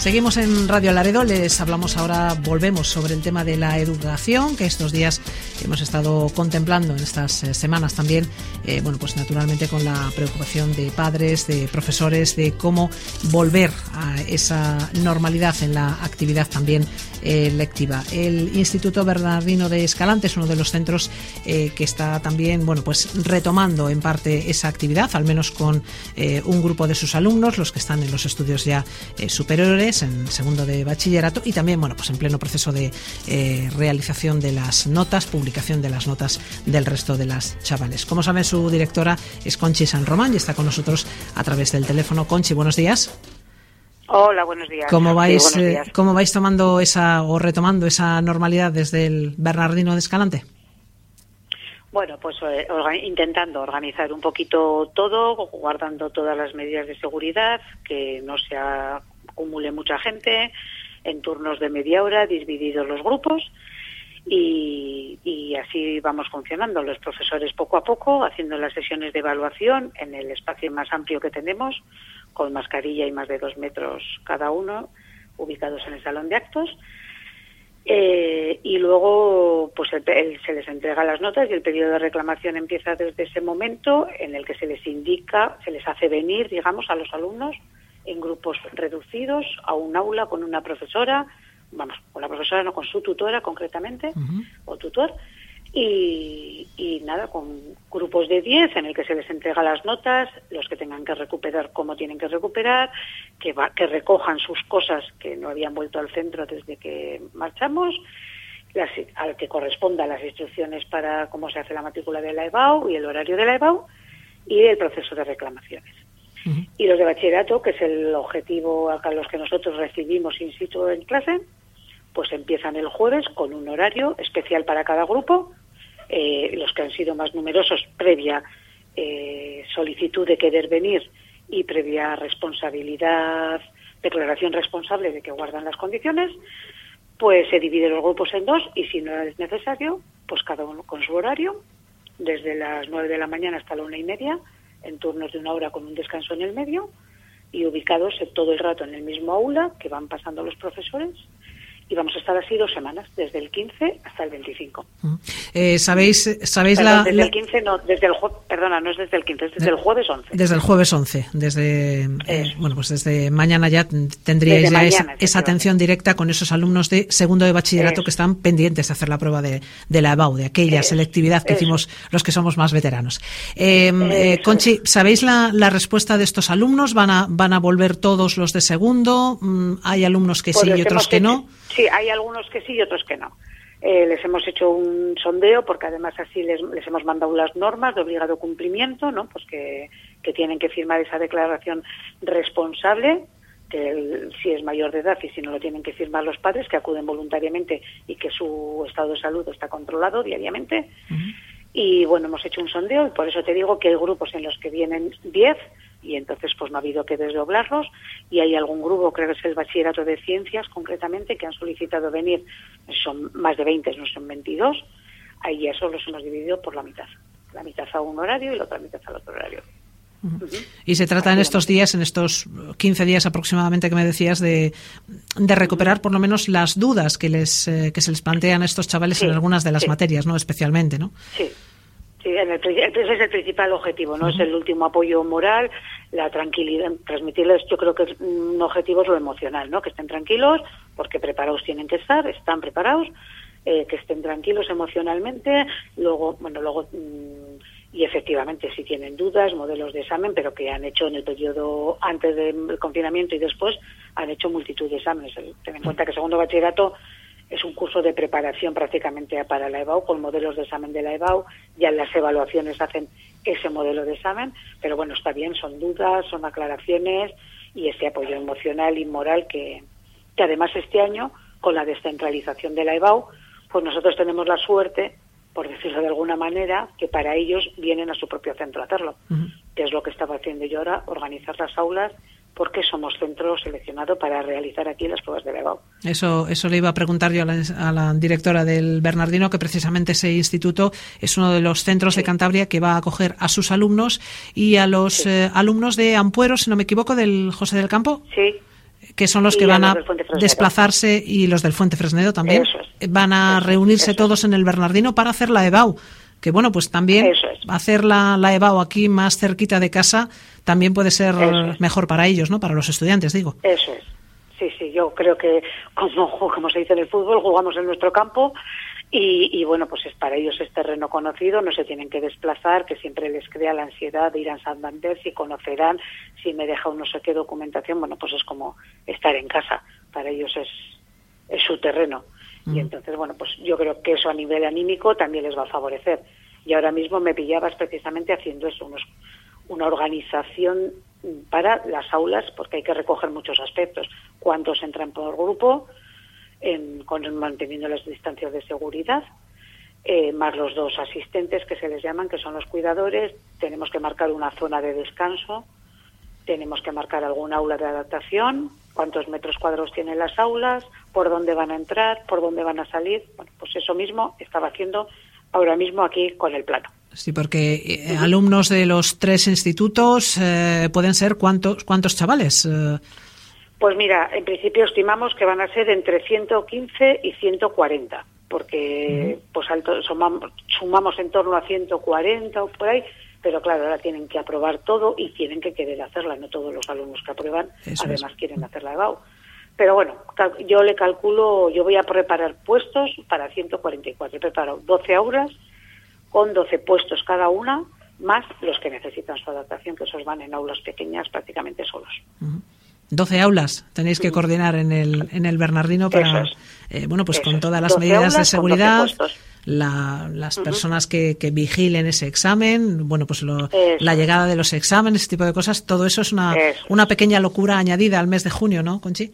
Seguimos en Radio Laredo, les hablamos ahora, volvemos sobre el tema de la educación, que estos días hemos estado contemplando, en estas semanas también, pues naturalmente con la preocupación de padres, de profesores, de cómo volver a esa normalidad en la actividad también lectiva. El Instituto Bernardino de Escalante es uno de los centros que está también, pues retomando en parte esa actividad, al menos con un grupo de sus alumnos, los que están en los estudios ya superiores, en segundo de bachillerato, y también, pues en pleno proceso de realización de las notas, publicación de las notas del resto de las chavales. Como saben, su directora es Conchi San Román y está con nosotros a través del teléfono. Conchi, buenos días. Hola, buenos días. ¿Cómo vais, sí, buenos días. ¿Cómo vais tomando retomando esa normalidad desde el Bernardino de Escalante? Bueno, pues intentando organizar un poquito todo, guardando todas las medidas de seguridad, que no se acumule mucha gente, en turnos de media hora, divididos los grupos, y así vamos funcionando. Los profesores poco a poco, haciendo las sesiones de evaluación en el espacio más amplio que tenemos, con mascarilla y más de 2 metros cada uno, ubicados en el salón de actos. Y luego pues se les entrega las notas y el periodo de reclamación empieza desde ese momento en el que se les indica, se les hace venir, digamos, a los alumnos en grupos reducidos a un aula con una profesora, con la profesora, no, con su tutora concretamente, o tutor, y nada, con grupos de 10 en el que se les entrega las notas, los que tengan que recuperar cómo tienen que recuperar, que recojan sus cosas que no habían vuelto al centro desde que marchamos, al que corresponda las instrucciones para cómo se hace la matrícula de la EBAU y el horario de la EBAU y el proceso de reclamaciones. Y los de bachillerato, que es el objetivo a los que nosotros recibimos in situ en clase, pues empiezan el jueves con un horario especial para cada grupo. Los que han sido más numerosos, previa solicitud de querer venir y previa declaración responsable de que guardan las condiciones, pues se dividen los grupos en 2 y si no es necesario, pues cada uno con su horario, desde las 9 de la mañana hasta la 1:30, en turnos de 1 hora con un descanso en el medio y ubicados todo el rato en el mismo aula que van pasando los profesores. Y vamos a estar así 2 semanas, desde el 15 hasta el 25. ¿Sabéis Perdón, desde el 15 no, no es desde el 15, es desde el jueves 11. Desde el jueves 11, pues desde mañana ya tendríais esa atención directa con esos alumnos de segundo de bachillerato que están pendientes de hacer la prueba de la EBAU, de aquella selectividad que hicimos los que somos más veteranos. Conchi, ¿sabéis la respuesta de estos alumnos? ¿Van a volver todos los de segundo? ¿Hay alumnos que sí y otros que no? Sí, hay algunos que sí y otros que no. Les hemos hecho un sondeo porque además así les hemos mandado las normas de obligado cumplimiento, ¿no? Pues que tienen que firmar esa declaración responsable, que si es mayor de edad y si no lo tienen que firmar los padres, que acuden voluntariamente y que su estado de salud está controlado diariamente. Y bueno, hemos hecho un sondeo y por eso te digo que hay grupos en los que vienen 10 y entonces pues no ha habido que desdoblarlos, y hay algún grupo, creo que es el bachillerato de ciencias concretamente, que han solicitado venir, son más de 20, no son 22, ahí eso los hemos dividido por la mitad a un horario y la otra mitad al otro horario. Y se trata en estos días, en estos 15 días aproximadamente que me decías, de recuperar por lo menos las dudas que se les plantean a estos chavales en algunas de las materias, ¿no? Especialmente, ¿no? Sí. Sí, ese es el principal objetivo, ¿no? Es el último apoyo moral, la tranquilidad, transmitirles, yo creo que un objetivo es lo emocional, ¿no? Que estén tranquilos, porque preparados tienen que estar, están preparados, que estén tranquilos emocionalmente, luego, y efectivamente si tienen dudas, modelos de examen, pero que han hecho en el periodo antes del confinamiento y después, han hecho multitud de exámenes. Ten en cuenta que segundo bachillerato es un curso de preparación prácticamente para la EBAU, con modelos de examen de la EBAU, ya en las evaluaciones hacen ese modelo de examen, pero bueno, está bien, son dudas, son aclaraciones y ese apoyo emocional y moral que además este año, con la descentralización de la EBAU, pues nosotros tenemos la suerte, por decirlo de alguna manera, que para ellos vienen a su propio centro a hacerlo, que es lo que estaba haciendo yo ahora, organizar las aulas, porque somos centro seleccionado para realizar aquí las pruebas de la EBAU. Eso le iba a preguntar yo a la directora del Bernardino, que precisamente ese instituto es uno de los centros de Cantabria que va a acoger a sus alumnos y a los alumnos de Ampuero, si no me equivoco, del José del Campo. Sí. que son los que van a desplazarse, y los del Fuentefresnedo también. Van a reunirse todos en el Bernardino para hacer la EBAU. Que bueno, pues también hacer la EBAU aquí más cerquita de casa también puede ser mejor para ellos, ¿no? Para los estudiantes, digo. Eso es. Sí, yo creo que como se dice en el fútbol, jugamos en nuestro campo y bueno, pues para ellos es terreno conocido, no se tienen que desplazar, que siempre les crea la ansiedad de ir a Santander, si conocerán, si me deja un no sé qué documentación, bueno, pues es como estar en casa, para ellos es su terreno. Y entonces, bueno, pues yo creo que eso a nivel anímico también les va a favorecer. Y ahora mismo me pillabas precisamente haciendo eso, una organización para las aulas, porque hay que recoger muchos aspectos. Cuántos entran por grupo, manteniendo las distancias de seguridad, más los 2 asistentes que se les llaman, que son los cuidadores. Tenemos que marcar una zona de descanso, tenemos que marcar algún aula de adaptación, cuántos metros cuadrados tienen las aulas, por dónde van a entrar, por dónde van a salir. Bueno, pues eso mismo estaba haciendo ahora mismo aquí con el plano. Sí, porque alumnos de los 3 institutos pueden ser ¿cuántos chavales? Pues mira, en principio estimamos que van a ser entre 115 y 140, porque pues sumamos en torno a 140 o por ahí, pero claro, ahora tienen que aprobar todo y tienen que querer hacerla. No todos los alumnos que aprueban además quieren hacer la EBAU. Pero bueno, yo le calculo, yo voy a preparar puestos para 144. He preparado 12 aulas con 12 puestos cada una, más los que necesitan su adaptación, que esos van en aulas pequeñas prácticamente solos. 12 aulas tenéis que coordinar en el Bernardino para, bueno, pues con todas las medidas de seguridad, las personas que vigilen ese examen, bueno, pues la llegada de los exámenes, ese tipo de cosas, todo eso es una pequeña locura añadida al mes de junio, ¿no, Conchi?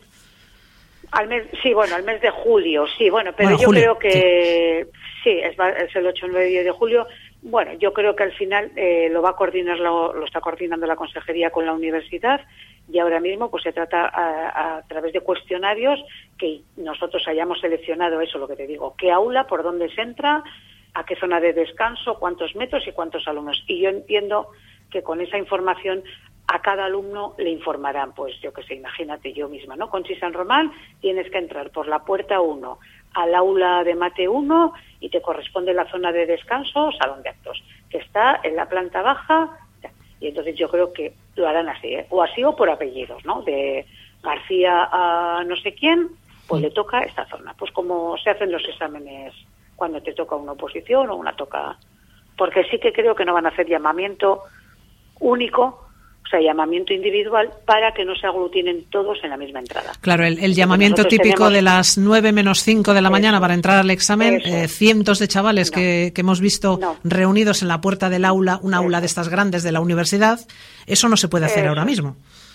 Al mes de julio, sí, bueno, pero yo creo que sí, es el 8 o 9 de julio. Bueno, yo creo que al final lo está coordinando la consejería con la universidad, y ahora mismo pues se trata a través de cuestionarios que nosotros hayamos seleccionado eso, lo que te digo, qué aula, por dónde se entra, a qué zona de descanso, cuántos metros y cuántos alumnos. Y yo entiendo que con esa información a cada alumno le informarán, pues yo que sé, imagínate yo misma, ¿no? Conchi San Román, tienes que entrar por la puerta 1 al aula de mate 1 y te corresponde la zona de descanso, salón de actos, que está en la planta baja. Y entonces yo creo que lo harán así, o así o por apellidos, ¿no? De García a no sé quién, pues le toca esta zona. Pues como se hacen los exámenes cuando te toca una oposición o una toca... Porque sí que creo que no van a hacer llamamiento único, o sea, llamamiento individual, para que no se aglutinen todos en la misma entrada. Claro, el llamamiento típico de las 9 menos 5 de la mañana para entrar al examen, cientos de chavales que hemos visto reunidos en la puerta del aula, un aula de estas grandes de la universidad, eso no se puede hacer ahora mismo.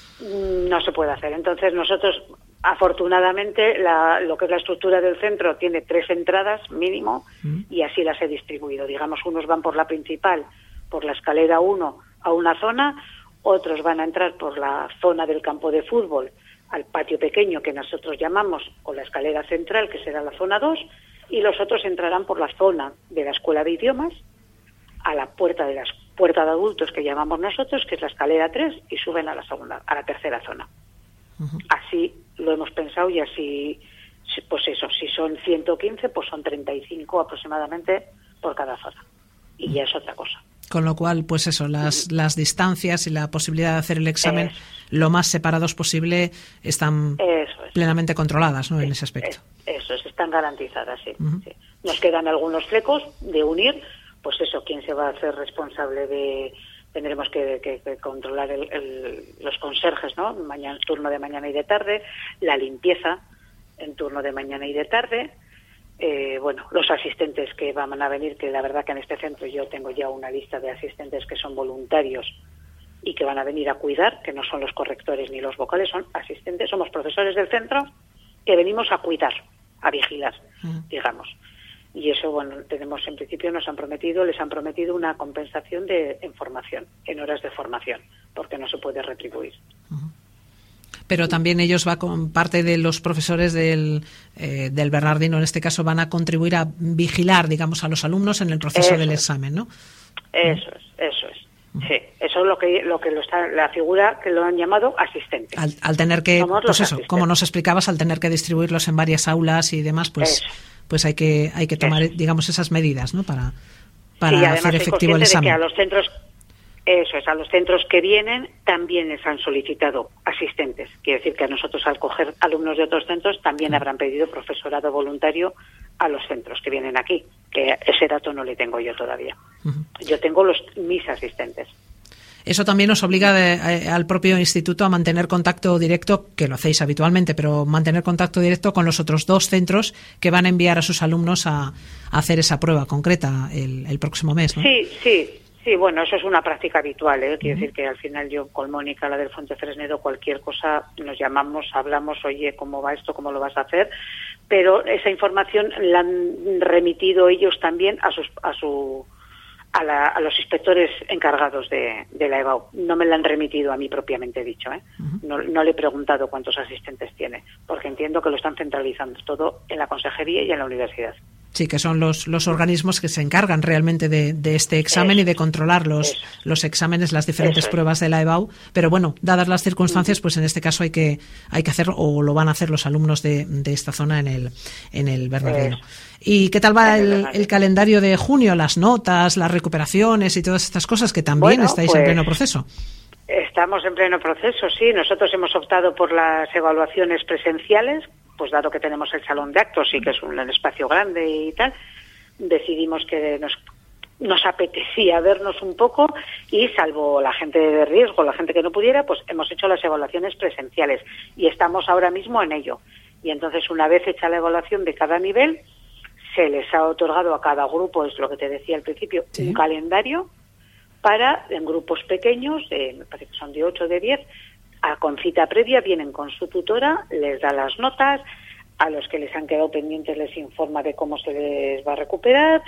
No se puede hacer. Entonces nosotros, afortunadamente, lo que es la estructura del centro tiene 3 entradas mínimo y así las he distribuido. Digamos, unos van por la principal, por la escalera 1 a una zona, otros van a entrar por la zona del campo de fútbol al patio pequeño que nosotros llamamos, o la escalera central, que será la zona 2, y los otros entrarán por la zona de la escuela de idiomas a la puerta de adultos que llamamos nosotros, que es la escalera 3, y suben a la tercera zona. Así lo hemos pensado, y así, pues eso, si son 115, pues son 35 aproximadamente por cada zona. Y ya es otra cosa. Con lo cual, pues eso, las distancias y la posibilidad de hacer el examen lo más separados posible están plenamente controladas, ¿no? En ese aspecto. Eso, están garantizadas, sí. Nos quedan algunos flecos de unir, pues eso, quién se va a hacer responsable de... Tendremos que controlar los conserjes, ¿no? Turno de mañana y de tarde, la limpieza en turno de mañana y de tarde. Los asistentes que van a venir, que la verdad que en este centro yo tengo ya una lista de asistentes que son voluntarios y que van a venir a cuidar, que no son los correctores ni los vocales, son asistentes, somos profesores del centro que venimos a cuidar, a vigilar, digamos. Y eso, bueno, en principio les han prometido una compensación en formación, en horas de formación, porque no se puede retribuir. Pero también ellos con parte de los profesores del Bernardino, en este caso, van a contribuir a vigilar, digamos, a los alumnos en el proceso del examen, ¿no? Eso es. Sí, eso es lo que está, la figura que lo han llamado asistente. Al tener que, pues eso, como nos explicabas, al tener que distribuirlos en varias aulas y demás, pues hay que tomar, digamos, esas medidas, ¿no? Para hacer efectivo el examen. De que a los centros que vienen también les han solicitado asistentes. Quiere decir que a nosotros, al coger alumnos de otros centros, también habrán pedido profesorado voluntario a los centros que vienen aquí, que ese dato no le tengo yo todavía. Yo tengo mis asistentes. Eso también nos obliga al propio instituto a mantener contacto directo, que lo hacéis habitualmente, pero mantener contacto directo con los otros 2 centros que van a enviar a sus alumnos a hacer esa prueba concreta el próximo mes, ¿no? Sí, bueno, eso es una práctica habitual, ¿eh? Quiere decir que al final yo con Mónica, la del Fuente Fresnedo, cualquier cosa nos llamamos, hablamos, oye, ¿cómo va esto? ¿Cómo lo vas a hacer? Pero esa información la han remitido ellos también a los inspectores encargados de la EBAU. No me la han remitido a mí propiamente dicho, ¿eh? No le he preguntado cuántos asistentes tiene, porque entiendo que lo están centralizando todo en la consejería y en la universidad. Sí, que son los organismos que se encargan realmente de este examen y de controlar los exámenes, las diferentes pruebas de la EBAU. Pero bueno, dadas las circunstancias, pues en este caso hay que hacerlo, o lo van a hacer los alumnos de esta zona en el Bernardino. ¿Y qué tal va el calendario de junio? Las notas, las recuperaciones y todas estas cosas que también estáis en pleno proceso. Estamos en pleno proceso, sí. Nosotros hemos optado por las evaluaciones presenciales, pues dado que tenemos el salón de actos y que es un espacio grande y tal, decidimos que nos apetecía vernos un poco y, salvo la gente de riesgo, la gente que no pudiera, pues hemos hecho las evaluaciones presenciales y estamos ahora mismo en ello. Y entonces, una vez hecha la evaluación de cada nivel, se les ha otorgado a cada grupo, es lo que te decía al principio, un calendario para, en grupos pequeños, me parece que son de 8 o de 10, con cita previa, vienen con su tutora, les da las notas, a los que les han quedado pendientes les informa de cómo se les va a recuperar,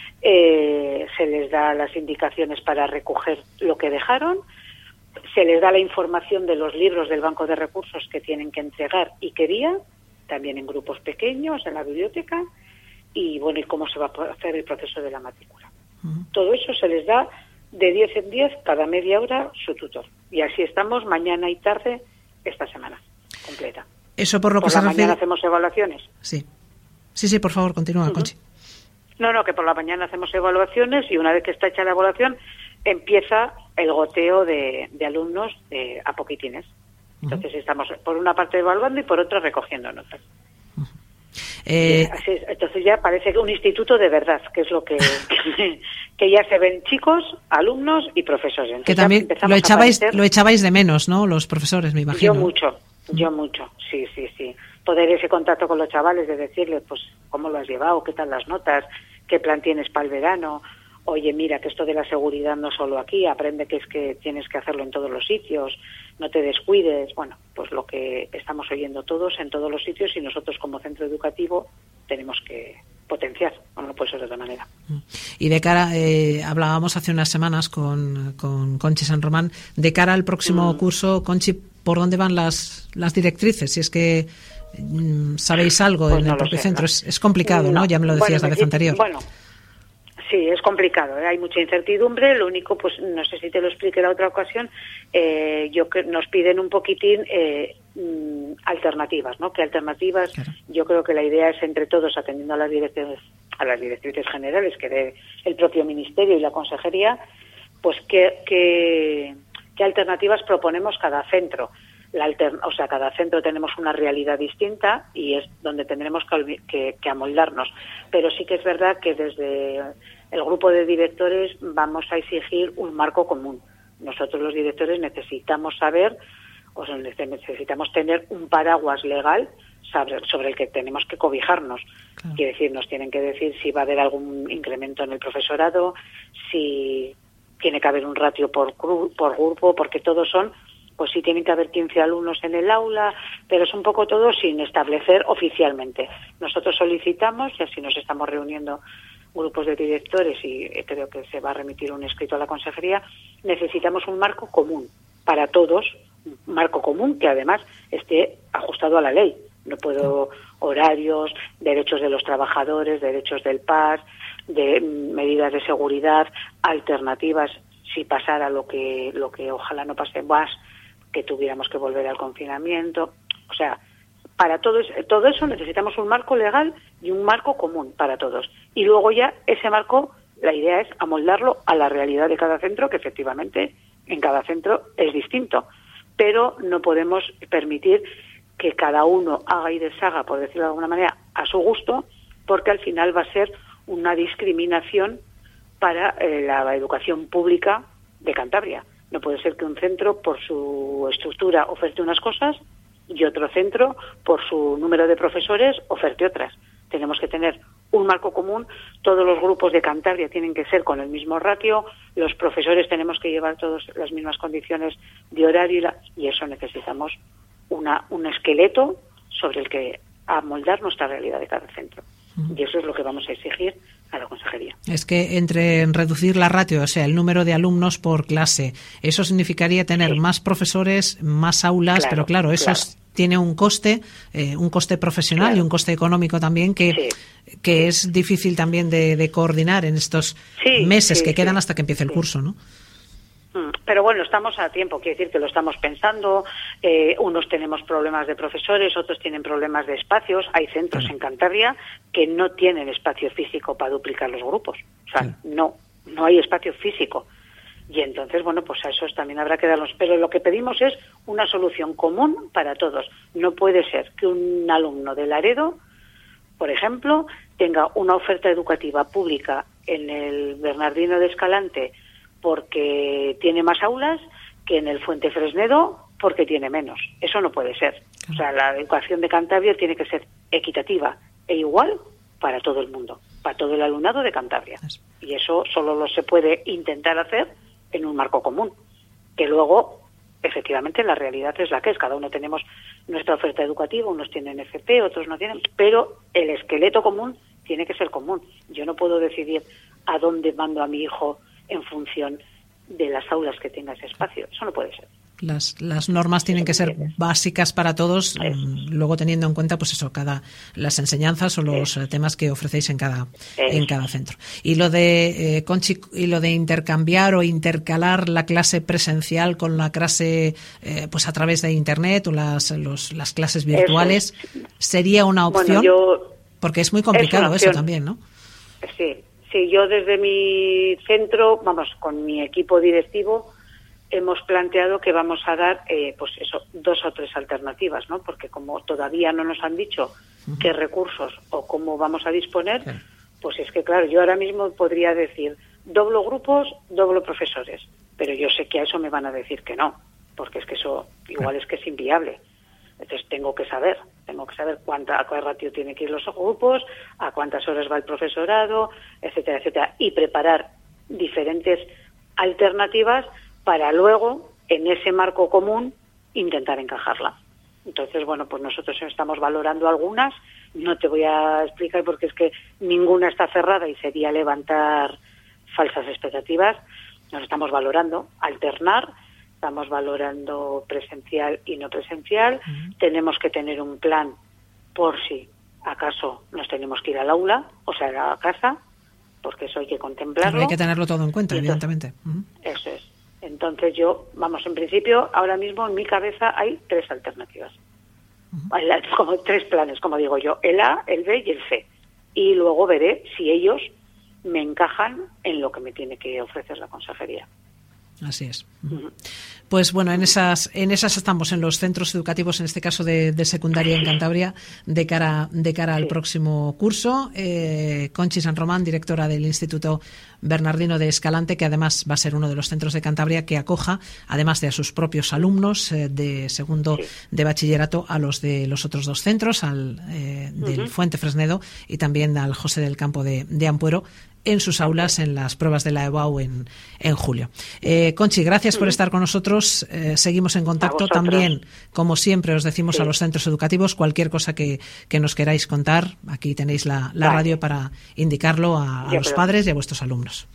se les da las indicaciones para recoger lo que dejaron, se les da la información de los libros del banco de recursos que tienen que entregar y qué día, también en grupos pequeños, en la biblioteca, y bueno, y cómo se va a hacer el proceso de la matrícula. Todo eso se les da de 10 en 10, cada media hora, su tutor. Y así estamos mañana y tarde esta semana completa. Eso por lo que se refiere. Por la mañana hacemos evaluaciones. Sí, por favor, continúa, Conchi. No, que por la mañana hacemos evaluaciones y una vez que está hecha la evaluación empieza el goteo de alumnos a poquitines. Entonces estamos por una parte evaluando y por otra recogiendo notas. Así es. Entonces ya parece que un instituto de verdad, que es lo que ya se ven chicos, alumnos y profesores. Entonces, que también lo echabais de menos, ¿no? Los profesores, me imagino. Yo mucho, sí. Poder ese contacto con los chavales, de decirles, pues, cómo lo has llevado, qué tal las notas, qué plan tienes para el verano. Oye, mira, que esto de la seguridad no solo aquí, aprende que es que tienes que hacerlo en todos los sitios, no te descuides. Bueno, pues lo que estamos oyendo todos en todos los sitios y nosotros como centro educativo tenemos que potenciar, no puede ser de otra manera. Y de cara, hablábamos hace unas semanas con Conchi San Román, de cara al próximo curso, Conchi, ¿por dónde van las directrices? Si es que sabéis algo pues en el propio centro, es complicado, ¿no? Ya me lo decías la vez anterior. Bueno, sí, es complicado, hay mucha incertidumbre. Lo único, pues no sé si te lo expliqué en la otra ocasión, nos piden un poquitín alternativas, ¿no? ¿Qué alternativas? Claro. Yo creo que la idea es, entre todos, atendiendo a las directrices generales que dé el propio ministerio y la consejería, pues qué alternativas proponemos cada centro. Cada centro tenemos una realidad distinta y es donde tendremos que amoldarnos. Pero sí que es verdad que desde el grupo de directores vamos a exigir un marco común. Nosotros los directores necesitamos saber, necesitamos tener un paraguas legal sobre el que tenemos que cobijarnos. Claro. Quiere decir, nos tienen que decir si va a haber algún incremento en el profesorado, si tiene que haber un ratio por grupo, porque todos son, pues sí tienen que haber 15 alumnos en el aula, pero es un poco todo sin establecer oficialmente. Nosotros solicitamos, y así nos estamos reuniendo grupos de directores y creo que se va a remitir un escrito a la consejería, necesitamos un marco común para todos, un marco común que además esté ajustado a la ley. No puedo horarios, derechos de los trabajadores, derechos del PAS, de medidas de seguridad, alternativas. si pasara lo que ojalá no pase más, que tuviéramos que volver al confinamiento. O sea, para todo eso necesitamos un marco legal y un marco común para todos. Y luego ya ese marco, la idea es amoldarlo a la realidad de cada centro, que efectivamente en cada centro es distinto. Pero no podemos permitir que cada uno haga y deshaga, por decirlo de alguna manera, a su gusto, porque al final va a ser una discriminación para la educación pública de Cantabria. No puede ser que un centro, por su estructura, oferte unas cosas y otro centro, por su número de profesores, oferte otras. Tenemos que tener un marco común, todos los grupos de Cantabria tienen que ser con el mismo ratio, los profesores tenemos que llevar todas las mismas condiciones de horario y eso necesitamos un esqueleto sobre el que amoldar nuestra realidad de cada centro. Y eso es lo que vamos a exigir a la consejería. Es que entre reducir la ratio, o sea, el número de alumnos por clase, eso significaría tener más profesores, más aulas, pero claro, eso tiene un coste profesional y un coste económico también que es difícil también de coordinar en estos meses que quedan hasta que empiece el curso, ¿no? Pero bueno, estamos a tiempo, quiere decir que lo estamos pensando, unos tenemos problemas de profesores, otros tienen problemas de espacios, hay centros en Cantabria que no tienen espacio físico para duplicar los grupos, o sea, no hay espacio físico, y entonces, bueno, pues a esos también habrá que darlos, pero lo que pedimos es una solución común para todos. No puede ser que un alumno de Laredo, por ejemplo, tenga una oferta educativa pública en el Bernardino de Escalante porque tiene más aulas que en el Fuentefresnedo porque tiene menos. Eso no puede ser. O sea, la educación de Cantabria tiene que ser equitativa e igual para todo el mundo, para todo el alumnado de Cantabria. Y eso solo lo se puede intentar hacer en un marco común, que luego, efectivamente, la realidad es la que es. Cada uno tenemos nuestra oferta educativa, unos tienen FP, otros no tienen, pero el esqueleto común tiene que ser común. Yo no puedo decidir a dónde mando a mi hijo en función de las aulas que tenga ese espacio. Eso no puede ser. Las normas tienen que ser básicas para todos, luego teniendo en cuenta pues eso, las enseñanzas o los temas que ofrecéis en cada centro. Y lo de Conchi, y lo de intercambiar o intercalar la clase presencial con la clase pues a través de internet o las clases virtuales, sería una opción. Bueno, porque es muy complicado eso también, ¿no? Sí, yo desde mi centro, con mi equipo directivo, hemos planteado que vamos a dar, 2 o 3 alternativas, ¿no? Porque como todavía no nos han dicho qué recursos o cómo vamos a disponer, pues es que, claro, yo ahora mismo podría decir doblo grupos, doblo profesores, pero yo sé que a eso me van a decir que no, porque es que eso igual es que es inviable. Entonces tengo que saber a qué ratio tienen que ir los grupos, a cuántas horas va el profesorado, etcétera, etcétera, y preparar diferentes alternativas para luego, en ese marco común, intentar encajarla. Entonces, bueno, pues nosotros estamos valorando algunas, no te voy a explicar porque es que ninguna está cerrada y sería levantar falsas expectativas. Nos estamos valorando alternar, estamos valorando presencial y no presencial. Tenemos que tener un plan por si acaso nos tenemos que ir al aula, o sea, a la casa, porque eso hay que contemplarlo. Pero hay que tenerlo todo en cuenta, evidentemente. Eso es. Entonces en principio, ahora mismo en mi cabeza hay 3 alternativas. Hay como 3 planes, como digo yo, el A, el B y el C. Y luego veré si ellos me encajan en lo que me tiene que ofrecer la consejería. Así es. Pues bueno, en esas estamos en los centros educativos, en este caso de secundaria en Cantabria, de cara al próximo curso. Conchi San Román, directora del Instituto Bernardino de Escalante, que además va a ser uno de los centros de Cantabria que acoja, además de a sus propios alumnos de segundo de bachillerato, a los de los otros 2 centros, del Fuentefresnedo y también al José del Campo de Ampuero, en sus aulas en las pruebas de la EBAU en julio. Conchi, gracias por estar con nosotros. Seguimos en contacto también, como siempre os decimos a los centros educativos, cualquier cosa que nos queráis contar, aquí tenéis la radio para indicarlo a los padres y a vuestros alumnos.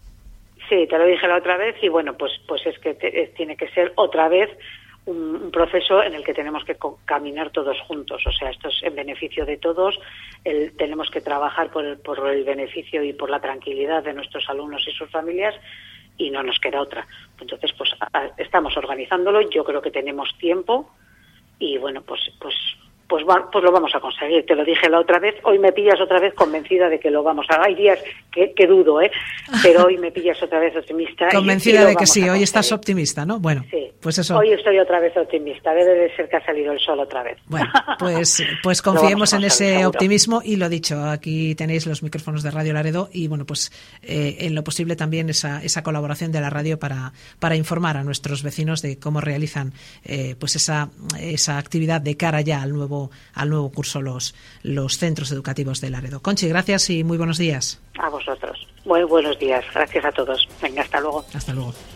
Sí, te lo dije la otra vez y bueno, pues es que tiene que ser otra vez un proceso en el que tenemos que caminar todos juntos. O sea, esto es en beneficio de todos. Tenemos que trabajar por el beneficio y por la tranquilidad de nuestros alumnos y sus familias. y no nos queda otra. Entonces, pues estamos organizándolo, yo creo que tenemos tiempo y bueno, pues lo vamos a conseguir. Te lo dije la otra vez, hoy me pillas otra vez convencida de que lo vamos a... Hay días que dudo, pero hoy me pillas otra vez optimista. Convencida de que sí, hoy estás optimista, ¿no? Bueno, sí, pues eso. Hoy estoy otra vez optimista, debe de ser que ha salido el sol otra vez. Bueno, pues confiemos en ese seguro. Optimismo y lo dicho, aquí tenéis los micrófonos de Radio Laredo y bueno, pues en lo posible también esa colaboración de la radio para informar a nuestros vecinos de cómo realizan pues esa actividad de cara ya al nuevo curso los centros educativos de Laredo. Conchi, gracias y muy buenos días. A vosotros. Muy buenos días. Gracias a todos. Venga, hasta luego. Hasta luego.